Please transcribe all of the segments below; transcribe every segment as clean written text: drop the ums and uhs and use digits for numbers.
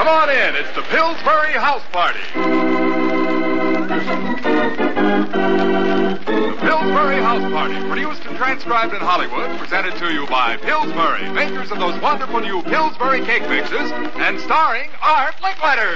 on in. It's the Pillsbury House Party. The Pillsbury House Party, produced and transcribed in Hollywood, presented to you by Pillsbury, makers of those wonderful new Pillsbury cake mixes, and starring Art Linkletter.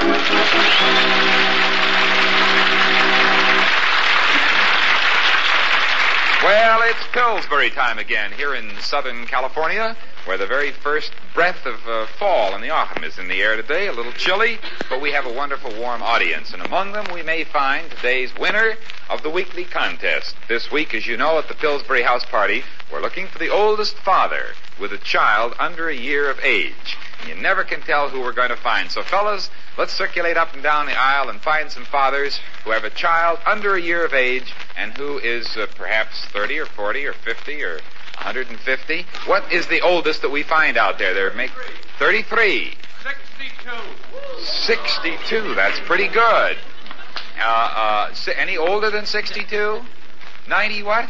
Well, it's Pillsbury time again here in Southern California, where the very first breath of fall in the autumn is in the air today. A little chilly, but we have a wonderful warm audience. And among them we may find today's winner of the weekly contest. This week, as you know, at the Pillsbury House Party, we're looking for the oldest father with a child under a year of age. You never can tell who we're going to find. So, fellas, let's circulate up and down the aisle and find some fathers who have a child under a year of age and who is perhaps 30 or 40 or 50 or 150. What is the oldest that we find out there? 33. 62. That's pretty good. Any older than 62? 90 what?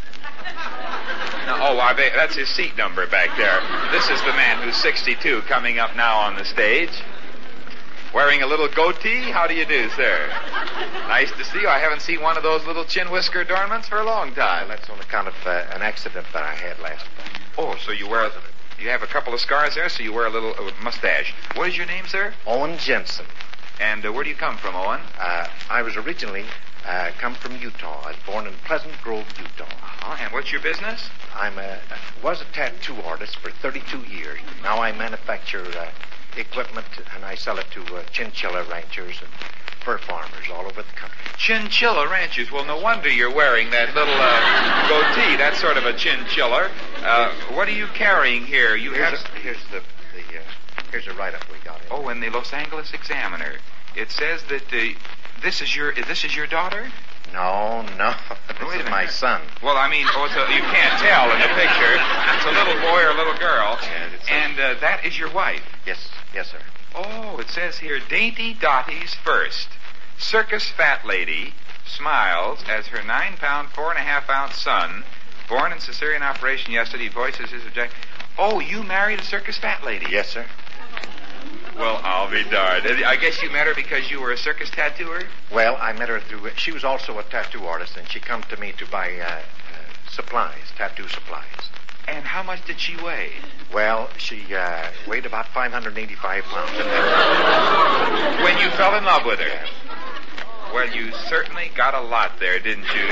No, that's his seat number back there. This is the man who's 62 coming up now on the stage. Wearing a little goatee? How do you do, sir? Nice to see you. I haven't seen one of those little chin whisker adornments for a long time. That's on account of an accident that I had last night. Oh, so you have a couple of scars there, so you wear a little mustache. What is your name, sir? Owen Jensen. And where do you come from, Owen? I was originally come from Utah. I was born in Pleasant Grove, Utah. Uh-huh. And what's your business? I was a tattoo artist for 32 years. Now I manufacture equipment, and I sell it to chinchilla ranchers and fur farmers all over the country. Chinchilla ranchers? Well, no wonder you're wearing that little goatee. That's sort of a chinchilla. What are you carrying here? Here's a write-up we got in. Oh, in the Los Angeles Examiner. It says that this is your daughter? No. This is my son. Well, I mean, so you can't tell in the picture. It's a little boy or a little girl. And that is your wife? Yes, sir. Oh, it says here, Dainty Dottie's first. Circus fat lady smiles as her 9-pound, 4.5-ounce son, born in cesarean operation yesterday, voices his objection. Oh, you married a circus fat lady? Yes, sir. Well, I'll be darned. I guess you met her because you were a circus tattooer? Well, I met her through... She was also a tattoo artist, and she come to me to buy tattoo supplies. And how much did she weigh? Well, she weighed about 585 pounds. When you fell in love with her? Yeah. Well, you certainly got a lot there, didn't you?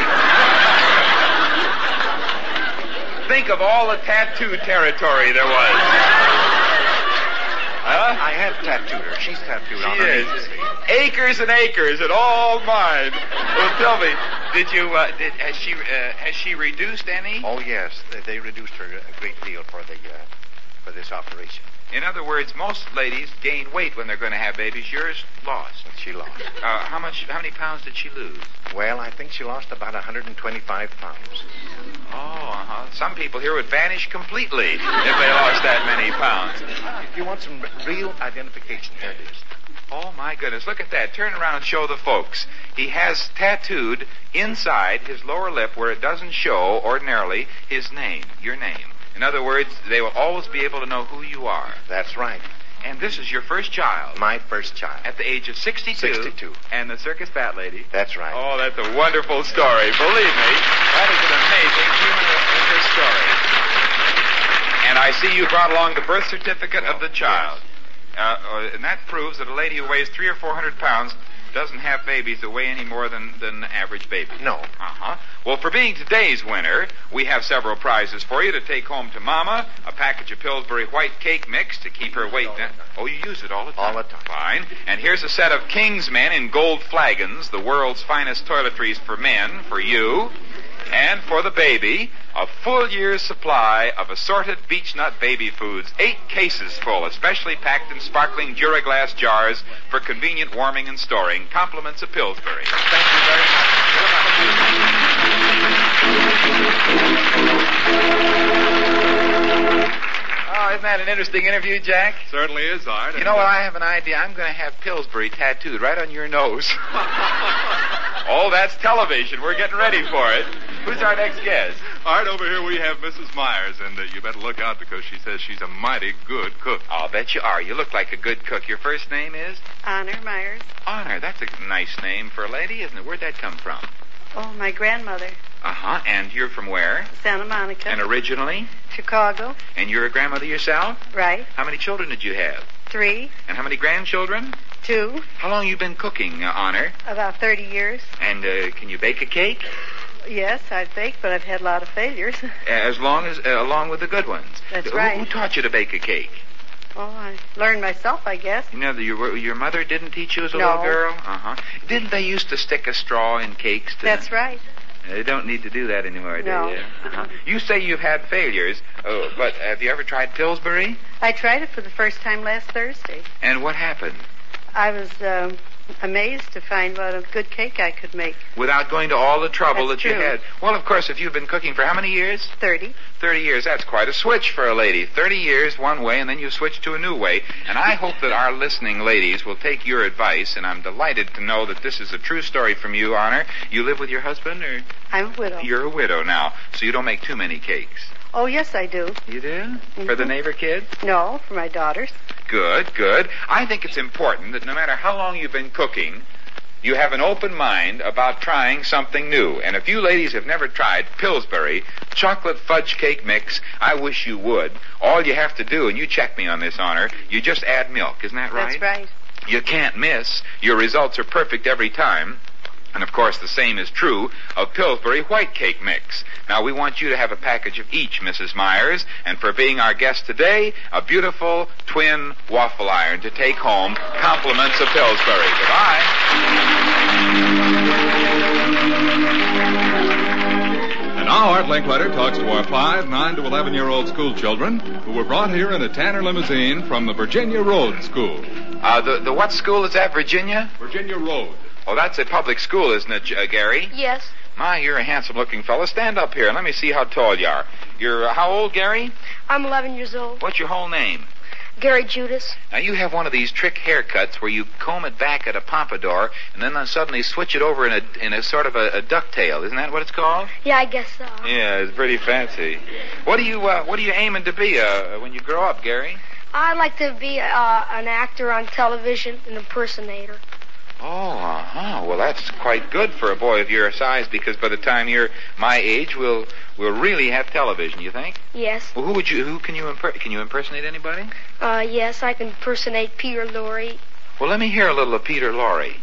Think of all the tattoo territory there was. Huh? I have tattooed her. She's tattooed on her knees. Acres and acres, and all mine. Well, tell me, has she reduced any? Oh yes, they reduced her a great deal for this operation. In other words, most ladies gain weight when they're going to have babies. Yours lost. She lost. How many pounds did she lose? Well, I think she lost about 125 pounds. Oh, uh-huh. Some people here would vanish completely if they lost that many pounds. If you want some real identification, here it is. Oh, my goodness. Look at that. Turn around and show the folks. He has tattooed inside his lower lip, where it doesn't show ordinarily, his name, your name. In other words, they will always be able to know who you are. That's right. And this is your first child. My first child. At the age of 62. 62. And the circus fat lady. That's right. Oh, that's a wonderful story. Believe me, that is an amazing human story. And I see you brought along the birth certificate of the child. Yes. And that proves that a lady who weighs 300 or 400 pounds doesn't have babies that weigh any more than the average baby. No. Uh-huh. Well, for being today's winner, we have several prizes for you to take home to Mama. A package of Pillsbury white cake mix to keep her weight down. Oh, you use it all the time? All the time. Fine. And here's a set of King's Men in gold flagons, the world's finest toiletries for men, for you. And for the baby, a full year's supply of assorted beech nut baby foods, 8 cases full, especially packed in sparkling Duraglass jars for convenient warming and storing. Compliments of Pillsbury. Thank you very much. Oh, isn't that an interesting interview, Jack? Certainly is, Art. You know what? I have an idea. I'm going to have Pillsbury tattooed right on your nose. Oh, that's television. We're getting ready for it. Who's our next guest? All right, over here we have Mrs. Myers, and you better look out because she says she's a mighty good cook. I'll bet you are. You look like a good cook. Your first name is? Honor Myers. Honor. That's a nice name for a lady, isn't it? Where'd that come from? Oh, my grandmother. Uh-huh. And you're from where? Santa Monica. And originally? Chicago. And you're a grandmother yourself? Right. How many children did you have? 3. And how many grandchildren? 2. How long you been cooking, Honor? About 30 years. And can you bake a cake? Yes, I've baked, but I've had a lot of failures. Along with the good ones. That's right. Who taught you to bake a cake? Oh, I learned myself, I guess. You know, your mother didn't teach you as a No. little girl? Uh-huh. Didn't they used to stick a straw in cakes? That's right. They don't need to do that anymore, do No. you? Uh-huh. You say you've had failures, but have you ever tried Pillsbury? I tried it for the first time last Thursday. And what happened? I was amazed to find what a good cake I could make. Without going to all the trouble That's that you true. had. Well, of course, if you've been cooking for how many years? 30. 30 years. That's quite a switch for a lady. 30 years one way, and then you switch to a new way. And I hope that our listening ladies will take your advice, and I'm delighted to know that this is a true story from you, Honor. You live with your husband, or? I'm a widow. You're a widow now, so you don't make too many cakes. Oh, yes, I do. You do? For the neighbor kids? No, for my daughters. Good, good. I think it's important that no matter how long you've been cooking, you have an open mind about trying something new. And if you ladies have never tried Pillsbury chocolate fudge cake mix, I wish you would. All you have to do, and you check me on this, Honor, you just add milk. Isn't that right? That's right. You can't miss. Your results are perfect every time. And, of course, the same is true of Pillsbury White Cake Mix. Now, we want you to have a package of each, Mrs. Myers, and for being our guest today, a beautiful twin waffle iron to take home. Compliments of Pillsbury. Goodbye. And now Art Linkletter talks to our 5, 9 to 11-year-old school children who were brought here in a Tanner limousine from the Virginia Road School. The what school is that, Virginia? Virginia Road. Oh, that's a public school, isn't it, Gary? Yes. My, you're a handsome-looking fellow. Stand up here and let me see how tall you are. You're how old, Gary? I'm 11 years old. What's your whole name? Gary Judas. Now, you have one of these trick haircuts where you comb it back at a pompadour and then suddenly switch it over in a sort of a ducktail. Isn't that what it's called? Yeah, I guess so. Yeah, it's pretty fancy. What are you aiming to be when you grow up, Gary? I'd like to be an actor on television, an impersonator. Oh, uh-huh. Well, that's quite good for a boy of your size because by the time you're my age, we'll really have television, you think? Yes. Well, who can you impersonate anybody? Yes, I can impersonate Peter Lorre. Well, let me hear a little of Peter Lorre.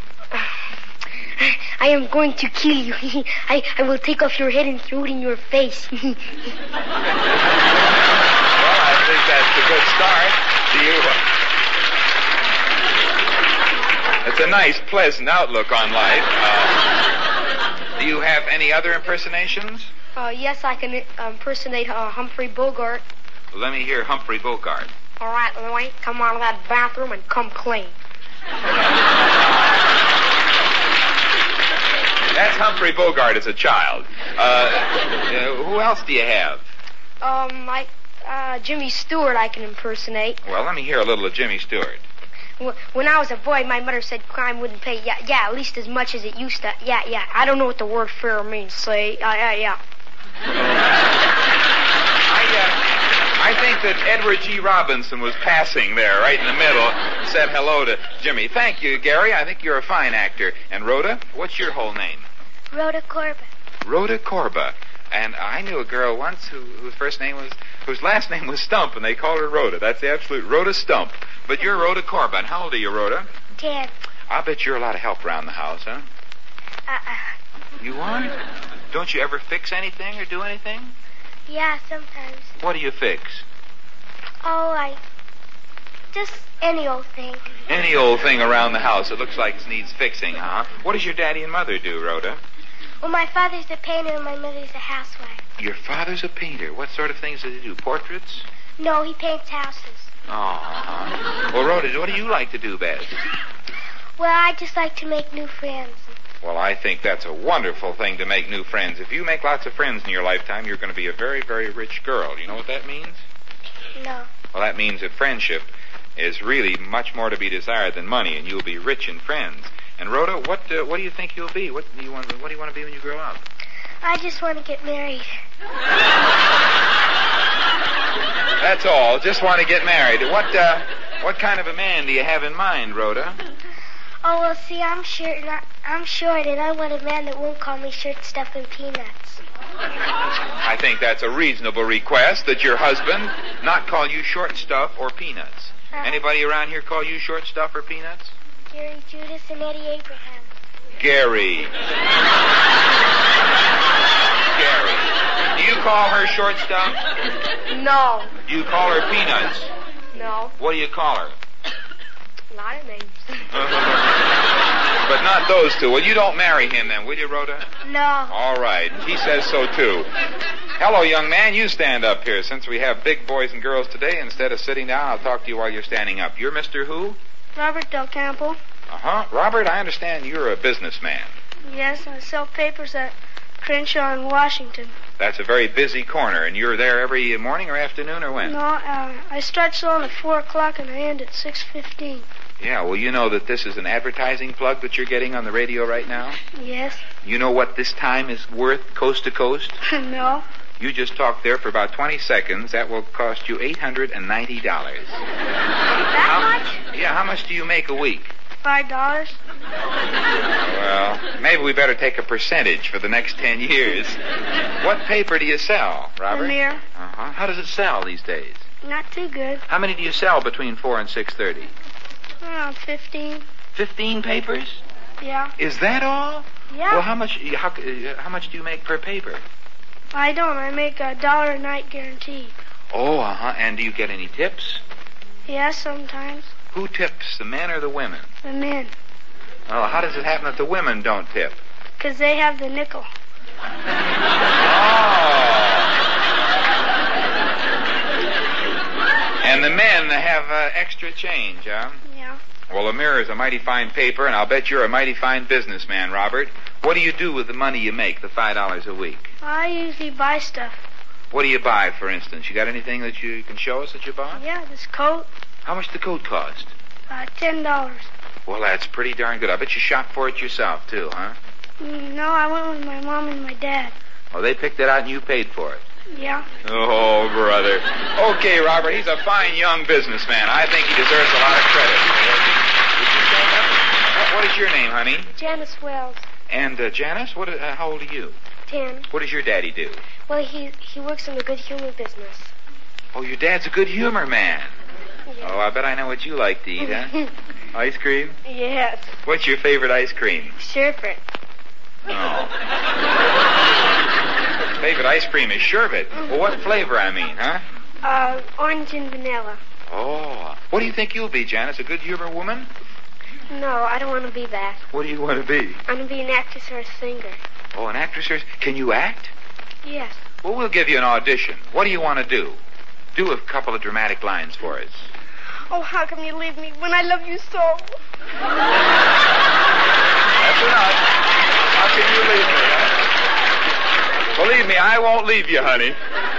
I am going to kill you. I will take off your head and throw it in your face. Well, I think that's a good start. It's a nice, pleasant outlook on life. Do you have any other impersonations? Yes, I can impersonate Humphrey Bogart. Well, let me hear Humphrey Bogart. All right, Louie, come out of that bathroom and come clean. That's Humphrey Bogart as a child. Who else do you have? Jimmy Stewart I can impersonate. Well, let me hear a little of Jimmy Stewart. When I was a boy, my mother said crime wouldn't pay. Yeah, at least as much as it used to. Yeah. I don't know what the word fair means. Say, yeah. I think that Edward G. Robinson was passing there, right in the middle, said hello to Jimmy. Thank you, Gary. I think you're a fine actor. And Rhoda, what's your whole name? Rhoda Corba. Rhoda Corba. And I knew a girl once whose last name was Stump, and they called her Rhoda. That's the absolute Rhoda Stump. But you're Rhoda Corba. And how old are you, Rhoda? 10. I'll bet you're a lot of help around the house, huh? You are? Don't you ever fix anything or do anything? Yeah, sometimes. What do you fix? Oh, just any old thing. Any old thing around the house that looks like it needs fixing, huh? What does your daddy and mother do, Rhoda? Well, my father's a painter and my mother's a housewife. Your father's a painter. What sort of things does he do? Portraits? No, he paints houses. Oh. Well, Rhoda, what do you like to do best? Well, I just like to make new friends. Well, I think that's a wonderful thing to make new friends. If you make lots of friends in your lifetime, you're going to be a very, very rich girl. You know what that means? No. Well, that means that friendship is really much more to be desired than money, and you'll be rich in friends. And Rhoda, what do you think you'll be? What do you want to be when you grow up? I just want to get married. That's all. Just want to get married. What kind of a man do you have in mind, Rhoda? Oh, well, see, I'm short, and I want a man that won't call me shirt stuff and peanuts. I think that's a reasonable request, that your husband not call you short stuff or peanuts. Anybody around here call you short stuff or peanuts? Gary Judas and Eddie Abraham. Gary. Gary. Do you call her short stuff? No. Do you call her peanuts? No. What do you call her? A lot of names. But not those two. Well, you don't marry him then, will you, Rhoda? No. All right. He says so, too. Hello, young man. You stand up here. Since we have big boys and girls today, instead of sitting down, I'll talk to you while you're standing up. You're Mr. Who? Robert Del Campo. Uh-huh. Robert, I understand you're a businessman. Yes, I sell papers at Crenshaw in Washington. That's a very busy corner, and you're there every morning or afternoon or when? No, I start selling at 4 o'clock and I end at 6:15. Yeah, well, you know that this is an advertising plug that you're getting on the radio right now? Yes. You know what this time is worth coast to coast? No. You just talked there for about 20 seconds. That will cost you $890. That much? Yeah, how much do you make a week? $5. Well, maybe we better take a percentage for the next 10 years. What paper do you sell, Robert? Premier. Uh-huh. How does it sell these days? Not too good. How many do you sell between 4 and 6:30? Around 15. 15 papers? Yeah. Is that all? Yeah. Well, how much do you make per paper? I don't. I make $1 a night guaranteed. Oh, uh-huh. And do you get any tips? Yeah, sometimes. Who tips, the men or the women? The men. Oh, how does it happen that the women don't tip? 'Cause they have the nickel. Oh. And the men have extra change, huh? Yeah. Well, the Mirror is a mighty fine paper, and I'll bet you're a mighty fine businessman, Robert. What do you do with the money you make, the $5 a week? I usually buy stuff. What do you buy, for instance? You got anything that you can show us that you bought? Yeah, this coat, How much the coat cost? $10. Well, that's pretty darn good. I bet you shopped for it yourself, too, huh? No, I went with my mom and my dad. Oh, they picked it out and you paid for it. Yeah. Oh, brother. Okay, Robert, he's a fine young businessman. I think he deserves a lot of credit. Would you stand up? What is your name, honey? Janice Wells. And Janice, how old are you? 10. What does your daddy do? Well, he works in the good humor business. Oh, your dad's a good humor man. Yeah. Oh, I bet I know what you like to eat, huh? Ice cream? Yes. What's your favorite ice cream? Sherbet. Oh. Favorite ice cream is sherbet. Well, what flavor, I mean, huh? Orange and vanilla. Oh. What do you think you'll be, Janice? A good humor woman? No, I don't want to be that. What do you want to be? I want to be an actress or a singer. Oh, an actress or... Can you act? Yes. Well, we'll give you an audition. What do you want to do? Do a couple of dramatic lines for us. Oh, how come you leave me when I love you so? That's enough. How can you leave me, huh? Believe me, I won't leave you, honey.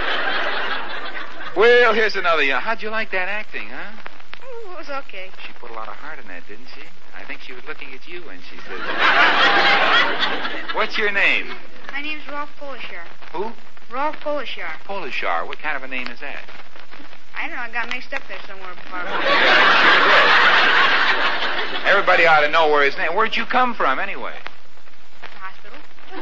Well, here's another. How'd you like that acting, huh? Oh, it was okay. She put a lot of heart in that, didn't she? I think she was looking at you when she said that. What's your name? My name's Rolf Polishar. Who? Rolf Polishar. Polishar. What kind of a name is that? I don't know. I got mixed up there somewhere before. Everybody ought to know where his name. Where'd you come from, anyway? The hospital.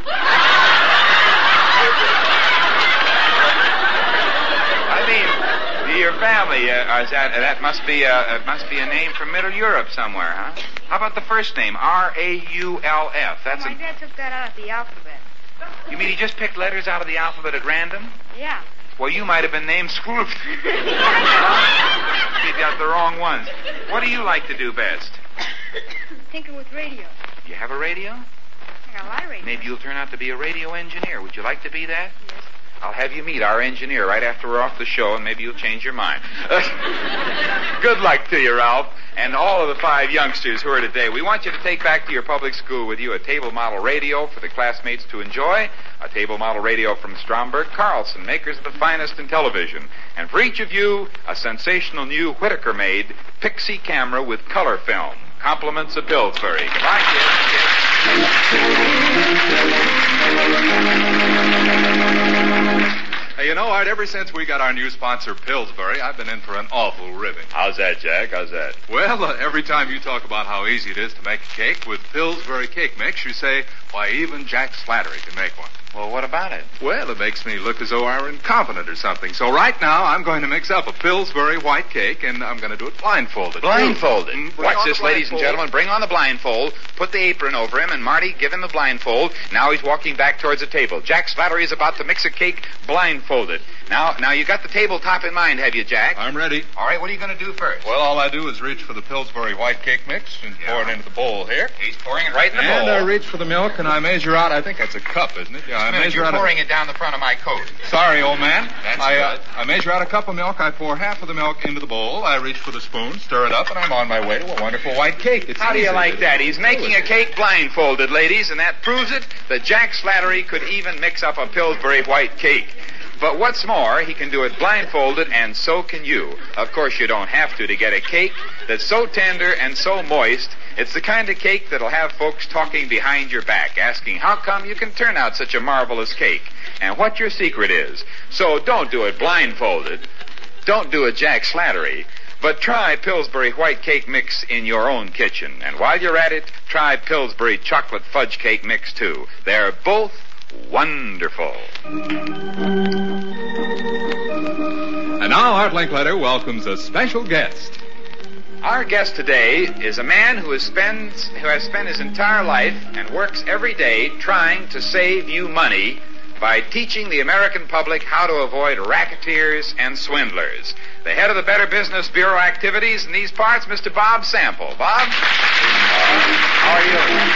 I mean, your family. That must be a name from Middle Europe somewhere, huh? How about the first name? R-A-U-L-F. That's My dad took that out of the alphabet. You mean he just picked letters out of the alphabet at random? Yeah. Well, you might have been named Scrooge. He got the wrong ones. What do you like to do best? Thinking with radio. You have a radio? I got a lot of radio. Maybe you'll turn out to be a radio engineer. Would you like to be that? Yes. I'll have you meet our engineer right after we're off the show, and maybe you'll change your mind. Good luck to you, Ralph, and all of the 5 youngsters who are today. We want you to take back to your public school with you a table model radio for the classmates to enjoy, a table model radio from Stromberg Carlson, makers of the finest in television, and for each of you, a sensational new Whittaker-made Pixie camera with color film. Compliments of Pillsbury. Goodbye, kids. Hey, you know, Art, ever since we got our new sponsor, Pillsbury, I've been in for an awful ribbing. How's that, Jack? How's that? Well, every time you talk about how easy it is to make a cake with Pillsbury cake mix, you say, why, even Jack Slattery can make one. Well, what about it? Well, it makes me look as though I were incompetent or something. So right now, I'm going to mix up a Pillsbury white cake, and I'm going to do it blindfolded. Blindfolded. Bring Watch on this, the ladies and blindfold. gentlemen. Bring on the blindfold. Put the apron over him, and Marty, give him the blindfold. Now he's walking back towards the table. Jack Slattery is about to mix a cake blindfolded. Now you got the tabletop in mind, have you, Jack? I'm ready. All right, what are you going to do first? Well, all I do is reach for the Pillsbury white cake mix and pour it into the bowl here. He's pouring it right in the And bowl. I reach for the milk, and I measure out, I think that's a cup, isn't it? Yeah, I measure You're out pouring it down the front of my coat. Sorry, old man. That's I good. measure out a cup of milk. I pour half of the milk into the bowl. I reach for the spoon, stir it up, and I'm on my way to a wonderful white cake. It's How do you easy. like that? He's making a cake blindfolded, ladies, and that proves it that Jack Slattery could even mix up a Pillsbury white cake. But what's more, he can do it blindfolded, and so can you. Of course, you don't have to get a cake that's so tender and so moist. It's the kind of cake that'll have folks talking behind your back, asking how come you can turn out such a marvelous cake, and what your secret is. So don't do it blindfolded. Don't do it Jack Slattery. But try Pillsbury white cake mix in your own kitchen. And while you're at it, try Pillsbury chocolate fudge cake mix, too. They're both wonderful. And now Art Linkletter welcomes a special guest. Our guest today is a man who has spent his entire life and works every day trying to save you money by teaching the American public how to avoid racketeers and swindlers. The head of the Better Business Bureau activities in these parts, Mr. Bob Sample. Bob? How are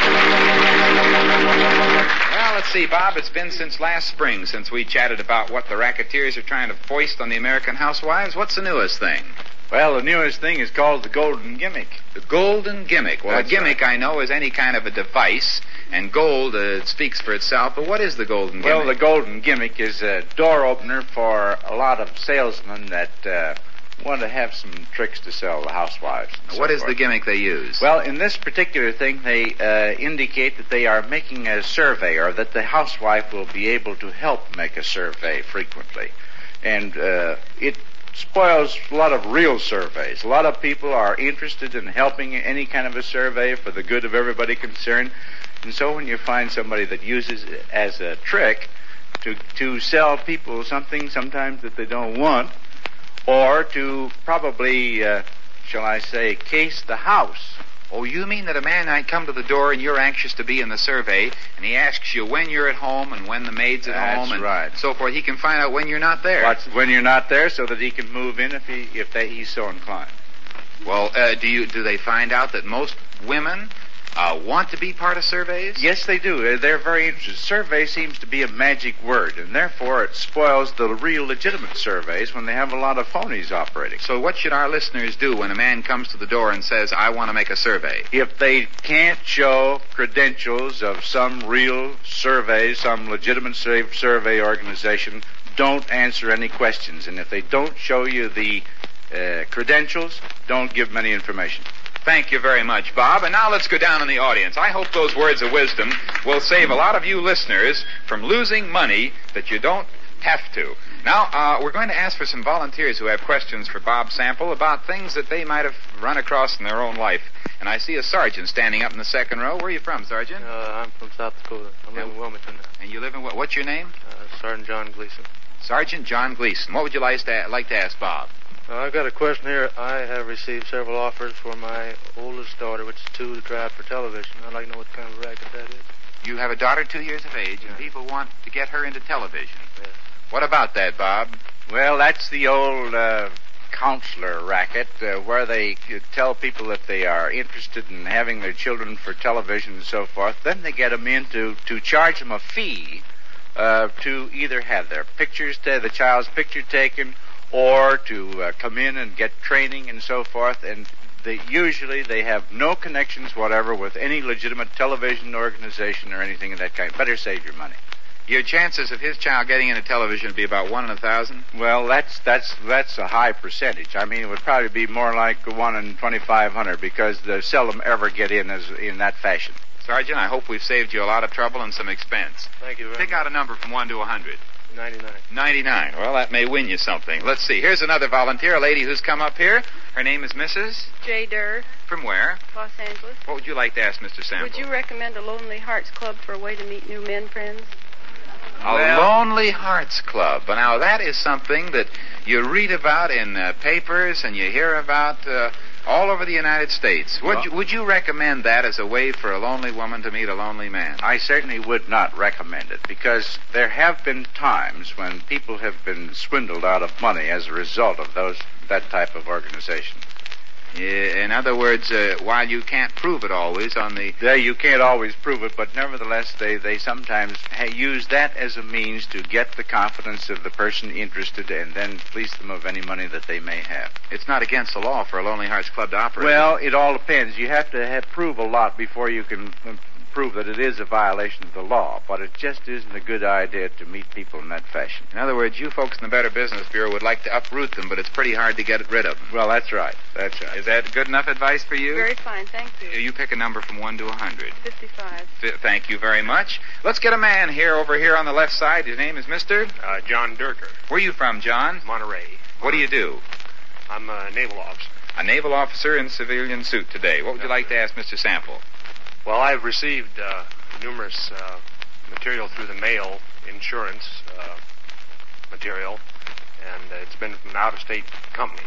you? Well, let's see, Bob. It's been since last spring since we chatted about what the racketeers are trying to foist on the American housewives. What's the newest thing? Well, the newest thing is called the golden gimmick. The golden gimmick. Well, That's a gimmick, right. I know, is any kind of a device, and gold speaks for itself. But what is the golden gimmick? Well, the golden gimmick is a door opener for a lot of salesmen that want to have some tricks to sell the housewives. and so What is forth. the gimmick they use? Well, in this particular thing, they indicate that they are making a survey, or that the housewife will be able to help make a survey frequently. And it spoils a lot of real surveys. A lot of people are interested in helping any kind of a survey for the good of everybody concerned. And so when you find somebody that uses it as a trick to sell people something sometimes that they don't want, or to probably, shall I say, case the house. Oh, you mean that a man might come to the door and you're anxious to be in the survey, and he asks you when you're at home and when the maid's at That's home and right. so forth. He can find out when you're not there. When you're not there, so that he can move in if he's so inclined. Well, do they find out that most women want to be part of surveys? Yes, they do. They're very interested. Survey seems to be a magic word, and therefore it spoils the real legitimate surveys when they have a lot of phonies operating. So what should our listeners do when a man comes to the door and says, I want to make a survey? If they can't show credentials of some real survey, some legitimate survey organization, don't answer any questions. And if they don't show you the credentials, don't give them any information. Thank you very much, Bob. And now let's go down in the audience. I hope those words of wisdom will save a lot of you listeners from losing money that you don't have to. Now, we're going to ask for some volunteers who have questions for Bob Sample about things that they might have run across in their own life. And I see a sergeant standing up in the second row. Where are you from, Sergeant? I'm from South Dakota. I live in Wilmington now. And you live in what's your name? Sergeant John Gleason. Sergeant John Gleason. What would you like to ask Bob? I've got a question here. I have received several offers for my oldest daughter, which is 2, to try out for television. I'd like to know what kind of racket that is. You have a daughter 2 years of age, and people want to get her into television. Yes. What about that, Bob? Well, that's the old counselor racket, where they tell people that they are interested in having their children for television and so forth. Then they get them in to charge them a fee to either have their pictures, the child's picture taken, or to come in and get training and so forth. And usually they have no connections whatever with any legitimate television organization or anything of that kind. Better save your money. Your chances of his child getting into television would be about 1 in 1,000? Well, that's a high percentage. I mean, it would probably be more like 1 in 2,500 because they seldom ever get in in that fashion. Sergeant, I hope we've saved you a lot of trouble and some expense. Thank you very Pick much. out a number from 1 to 100. 99. 99. Well, that may win you something. Let's see. Here's another volunteer, a lady who's come up here. Her name is Mrs. J. Durr, From where? Los Angeles. What would you like to ask Mr. Sample? Would you recommend a Lonely Hearts Club for a way to meet new men friends? A Lonely Hearts Club. Now, that is something that you read about in papers and you hear about all over the United States. Would you recommend that as a way for a lonely woman to meet a lonely man? I certainly would not recommend it, because there have been times when people have been swindled out of money as a result of that type of organization. In other words, while you can't prove it always on the... There, you can't always prove it, but nevertheless, they sometimes use that as a means to get the confidence of the person interested and then fleece them of any money that they may have. It's not against the law for a Lonely Hearts Club to operate. Well, it all depends. You have to prove a lot before you can prove that it is a violation of the law, but it just isn't a good idea to meet people in that fashion. In other words, you folks in the Better Business Bureau would like to uproot them, but it's pretty hard to get rid of them. Well, that's right. That's right. Is that good enough advice for you? Very fine, thank you. You pick a number from 1 to 100. 55. Thank you very much. Let's get a man over here on the left side. His name is Mr. John Durker, Where are you from, John? Monterey. What do you do? I'm a naval officer. A naval officer in civilian suit today. What would you like to ask Mr. Sample? Well, I've received numerous material through the mail, insurance material, and it's been from out-of-state companies.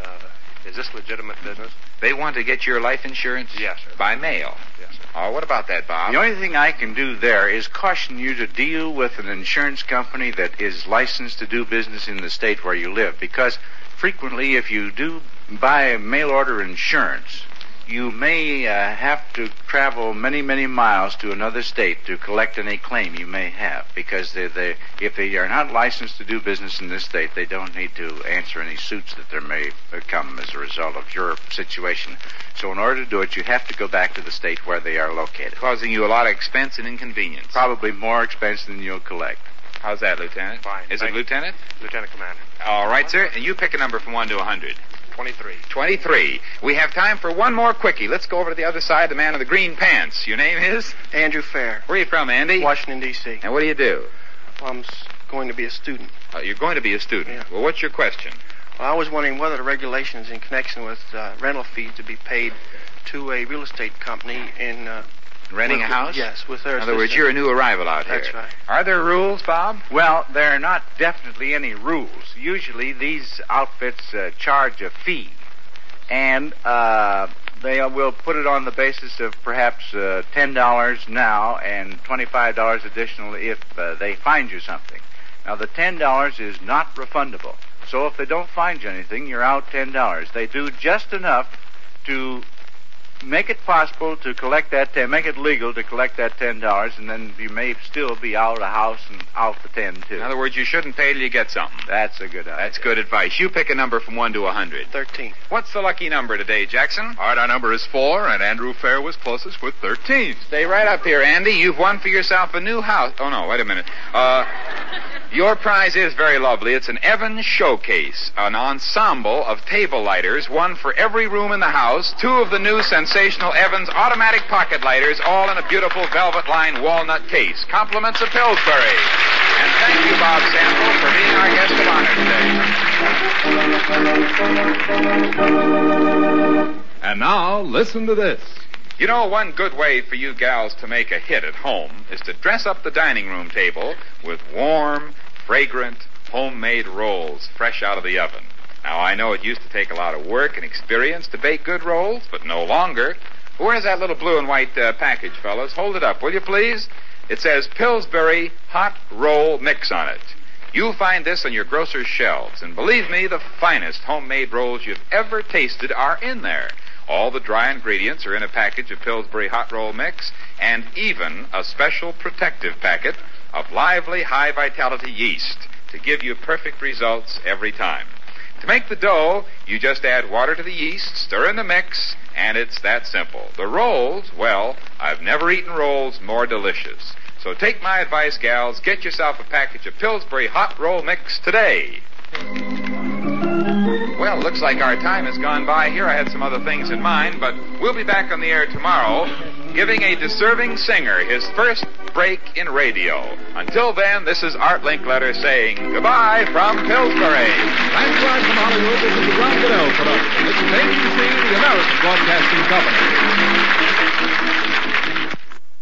Is this legitimate business? They want to get your life insurance? Yes, sir. By mail? Yes, sir. Oh, what about that, Bob? The only thing I can do there is caution you to deal with an insurance company that is licensed to do business in the state where you live, because frequently if you do buy mail order insurance, you may have to travel many, many miles to another state to collect any claim you may have, because if they are not licensed to do business in this state, they don't need to answer any suits that there may come as a result of your situation. So in order to do it, you have to go back to the state where they are located. Causing you a lot of expense and inconvenience. Probably more expense than you'll collect. How's that, Lieutenant? Fine. Is Thank it you. Lieutenant? Lieutenant Commander. All right, sir. And you pick a number from 1 to 100. 23. 23. We have time for one more quickie. Let's go over to the other side, the man in the green pants. Your name is? Andrew Fair, Where are you from, Andy? Washington, D.C. And what do you do? Well, I'm going to be a student. You're going to be a student. Yeah. Well, what's your question? Well, I was wondering whether the regulations in connection with rental fees to be paid to a real estate company in... Renting a house? Yes, with their In other words, assistance. you're a new arrival out here. That's right. Are there rules, Bob? Well, there are not definitely any rules. Usually these outfits charge a fee, and they will put it on the basis of perhaps $10 now and $25 additional if they find you something. Now, the $10 is not refundable. So if they don't find you anything, you're out $10. They do just enough to make it possible to collect that make it legal to collect that $10, and then you may still be out of the house and out the 10 too. In other words, you shouldn't pay till you get something. That's a good idea. That's good advice. You pick a number from 1 to 100. 13. What's the lucky number today, Jackson? All right, our number is 4, and Andrew Fair was closest with 13. Stay right up here, Andy. You've won for yourself a new house. Oh, no, wait a minute. Your prize is very lovely. It's an Evans Showcase, an ensemble of table lighters, one for every room in the house, 2 of the new sensational Evans automatic pocket lighters, all in a beautiful velvet-lined walnut case. Compliments of Pillsbury. And thank you, Bob Sample, for being our guest of honor today. And now, listen to this. You know, one good way for you gals to make a hit at home is to dress up the dining room table with warm, fragrant, homemade rolls fresh out of the oven. Now, I know it used to take a lot of work and experience to bake good rolls, but no longer. Where's that little blue and white package, fellas? Hold it up, will you please? It says Pillsbury Hot Roll Mix on it. You'll find this on your grocer's shelves, and believe me, the finest homemade rolls you've ever tasted are in there. All the dry ingredients are in a package of Pillsbury Hot Roll Mix, and even a special protective packet of lively, high-vitality yeast to give you perfect results every time. To make the dough, you just add water to the yeast, stir in the mix, and it's that simple. The rolls, well, I've never eaten rolls more delicious. So take my advice, gals. Get yourself a package of Pillsbury Hot Roll Mix today. Well, looks like our time has gone by here. I had some other things in mind, but we'll be back on the air tomorrow. giving a deserving singer his first break in radio. Until then, this is Art Linkletter saying goodbye from Pillsbury. Transcribed from Hollywood, this is the John Goodell production. This is ABC, the American Broadcasting Company.